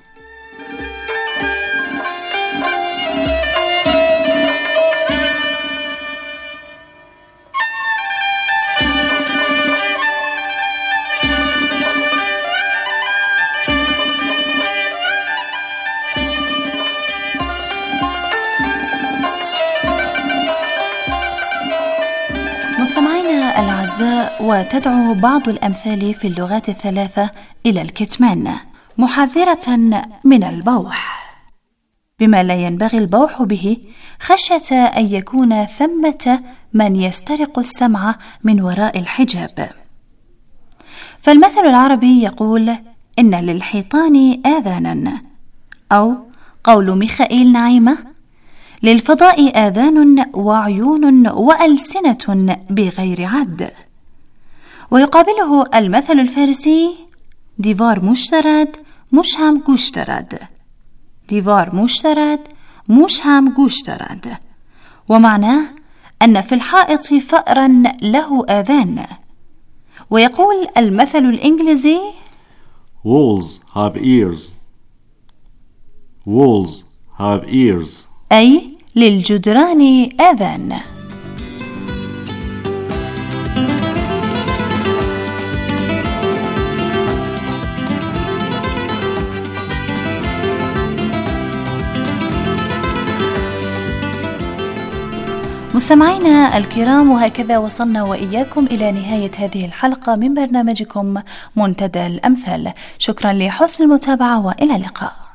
[SPEAKER 11] مستمعينا الأعزاء، وتدعو بعض الأمثال في اللغات الثلاثة إلى الكتمان محذرة من البوح، بما لا ينبغي البوح به خشية أن يكون ثمة من يسترق السمع من وراء الحجاب. فالمثل العربي يقول: إن للحيطان آذانا، أو قول ميخائيل نعيمة: للفضاء آذان وعيون وألسنة بغير عد. ويقابله المثل الفارسي: دیوار مشترد موش هم گوش دارد. دیوار مشترد موش هم گوش دارد، ومعناه أن في الحائط فأرا له آذان. ويقول المثل الإنجليزي:
[SPEAKER 12] Walls have ears. Walls have ears.
[SPEAKER 11] أي للجدران آذان. مستمعينا الكرام، وهكذا وصلنا وإياكم إلى نهاية هذه الحلقة من برنامجكم منتدى الأمثال. شكرا لحسن المتابعة وإلى اللقاء.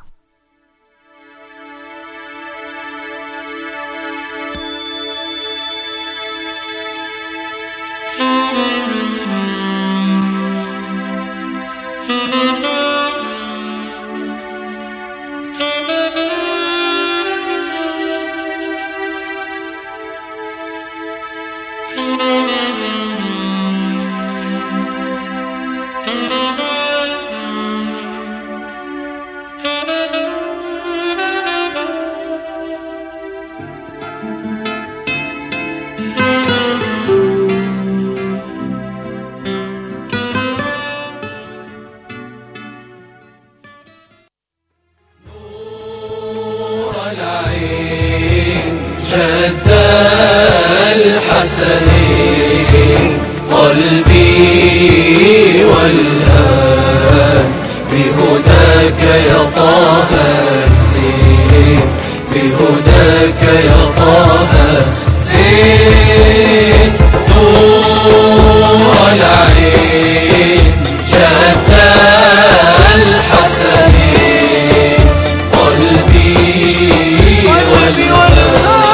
[SPEAKER 13] جد الحسنين قلبي والهان بهداك يا طه السين، بهداك يا طه السين. نور العين جد الحسنين قلبي والهان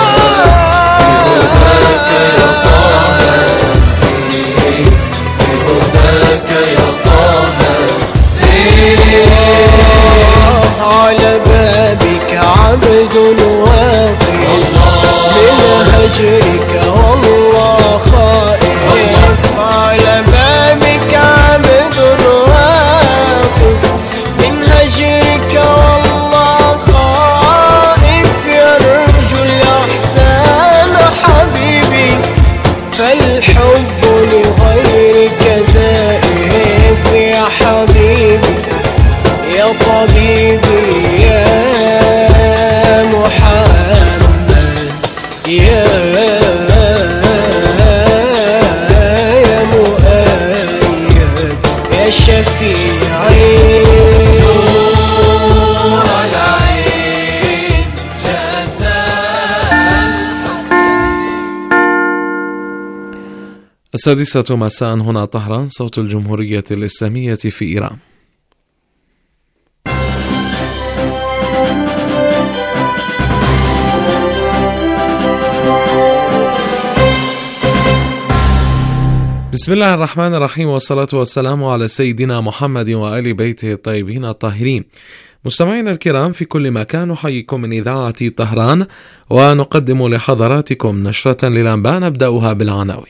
[SPEAKER 13] على بابك عبد واقف من هجرك والله خائف. على بابك عبد واقف من هجرك والله خائف، يرجو الأحسان حبيبي فالحب لغيرك زائف. يا حبيبي يا طبيبي يا محمد يا يا مؤيد يا شفيعي. نور العين
[SPEAKER 3] السادسة مساء هنا طهران، صوت الجمهورية الإسلامية في إيران. بسم الله الرحمن الرحيم، والصلاة والسلام على سيدنا محمد وآل بيته الطيبين الطاهرين. مستمعينا الكرام في كل مكان، نحييكم من إذاعة طهران ونقدم لحضراتكم نشرة للأنباء نبدأها بالعناوين.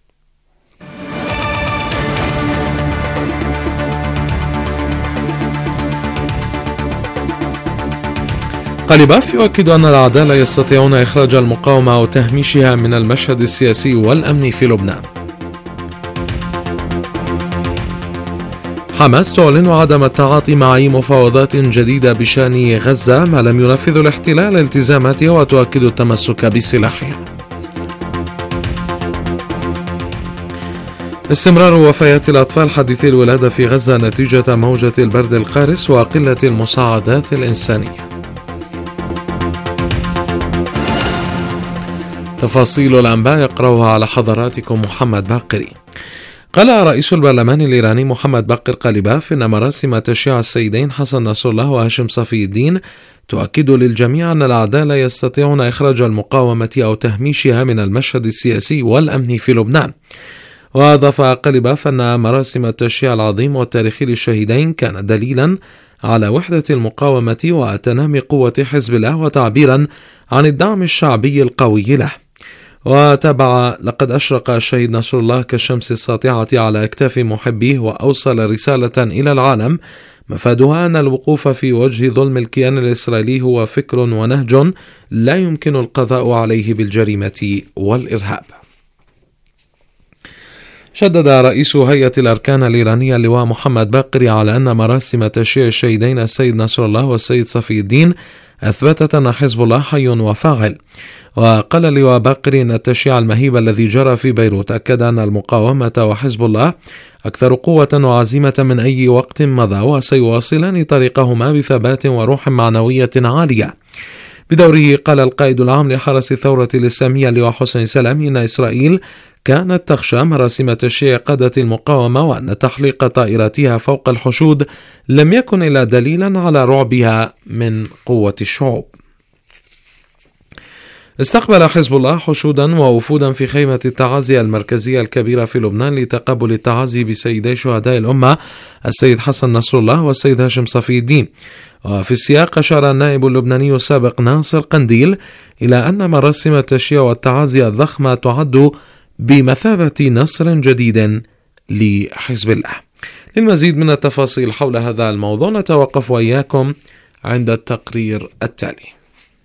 [SPEAKER 3] قليباف يؤكد أن الأعداء لا يستطيعون إخراج المقاومة وتهميشها من المشهد السياسي والأمني في لبنان. حماس تعلن عدم التعاطي مع أي مفاوضات جديدة بشأن غزة ما لم ينفذ الاحتلال التزاماته، وتؤكد التمسك بسلاحها. استمرار وفيات الأطفال حديثي الولادة في غزة نتيجة موجة البرد القارس وقلة المساعدات الإنسانية. تفاصيل الأنباء يقرأها على حضراتكم محمد باقري. قال رئيس البرلمان الإيراني محمد باقر قليباف إن مراسم تشييع السيدين حسن نصر الله وهاشم صفي الدين تؤكد للجميع أن الأعداء لا يستطيعون إخراج المقاومة أو تهميشها من المشهد السياسي والأمني في لبنان. وأضاف قليباف أن مراسم التشييع العظيم والتاريخي للشهيدين كان دليلا على وحدة المقاومة وتنامي قوة حزب الله، وتعبيرا عن الدعم الشعبي القوي له. وتابع: لقد أشرق الشهيد نصر الله كالشمس الساطعة على أكتاف محبيه، وأوصل رسالة إلى العالم مفادها أن الوقوف في وجه ظلم الكيان الإسرائيلي هو فكر ونهج لا يمكن القضاء عليه بالجريمة والإرهاب. شدد رئيس هيئة الأركان الإيرانية اللواء محمد باقري على أن مراسم تشييع الشهيدين السيد نصر الله والسيد صفي الدين أثبتت أن حزب الله حي وفاعل. وقال اللواء باقري أن التشييع المهيب الذي جرى في بيروت أكد أن المقاومة وحزب الله أكثر قوة وعزيمة من أي وقت مضى، وسيواصلان طريقهما بثبات وروح معنوية عالية. بدوره قال القائد العام لحرس الثورة الإسلامية اللواء حسين سلامي إن إسرائيل كانت تخشى مراسم تشييع قادة المقاومة، وأن تحليق طائراتها فوق الحشود لم يكن إلا دليلا على رعبها من قوة الشعوب. استقبل حزب الله حشودا ووفودا في خيمة التعازي المركزية الكبيرة في لبنان لتقبل التعازي بسيدي شهداء الأمة السيد حسن نصر الله والسيد هاشم صفي الدين. وفي السياق أشار النائب اللبناني السابق ناصر قنديل إلى أن مراسم التشييع والتعازي الضخمة تعد بمثابة نصر جديد لحزب الله. للمزيد من التفاصيل حول هذا الموضوع نتوقف وإياكم عند التقرير التالي.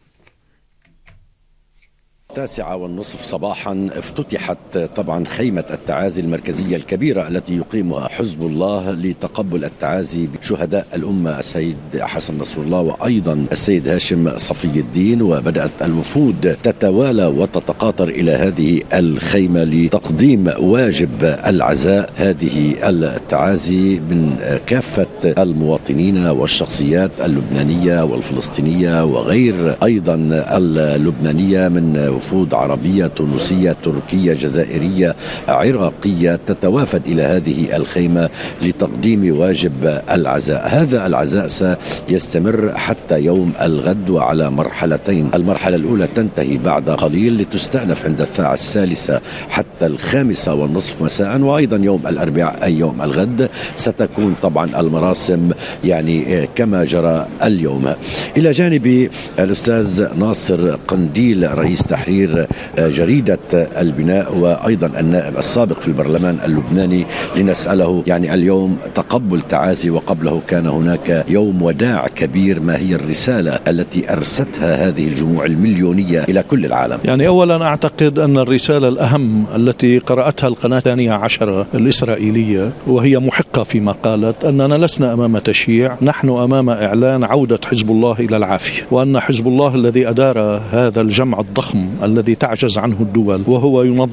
[SPEAKER 2] التاسعة والنصف صباحا افتتحت طبعا خيمة التعازي المركزية الكبيرة التي يقيمها حزب الله لتقبل التعازي بشهداء الأمة السيد حسن نصر الله وأيضا السيد هاشم صفي الدين. وبدأت الوفود تتوالى وتتقاطر إلى هذه الخيمة لتقديم واجب العزاء. هذه التعازي من كافة المواطنين والشخصيات اللبنانية والفلسطينية وغير أيضا اللبنانية من وفود عربية تونسية تركية جزائرية عراقية تتوافد إلى هذه الخيمة لتقديم واجب العزاء. هذا العزاء سيستمر حتى يوم الغد وعلى مرحلتين. المرحلة الأولى تنتهي بعد قليل لتستأنف عند الساعة الثالثة حتى الخامسة والنصف مساء، وأيضا يوم الأربعاء أي يوم الغد ستكون طبعا المراسم يعني كما جرى اليوم. إلى جانب الأستاذ ناصر قنديل رئيس تحرير جريدة البناء وأيضا النائب السابق في البرلمان اللبناني لنسأله يعني اليوم تقبل تعازي وقبله كان هناك يوم وداع كبير، ما هي الرسالة التي أرستها هذه الجموع المليونية إلى كل العالم؟
[SPEAKER 1] يعني أولا أعتقد أن الرسالة الأهم التي قرأتها القناة الثانية عشرة الإسرائيلية وهي محقة فيما قالت أننا لسنا أمام تشييع، نحن أمام إعلان عودة حزب الله إلى العافية، وأن حزب الله الذي أدار هذا الجمع الضخم الذي تعجز عنه الدول وهو ينظم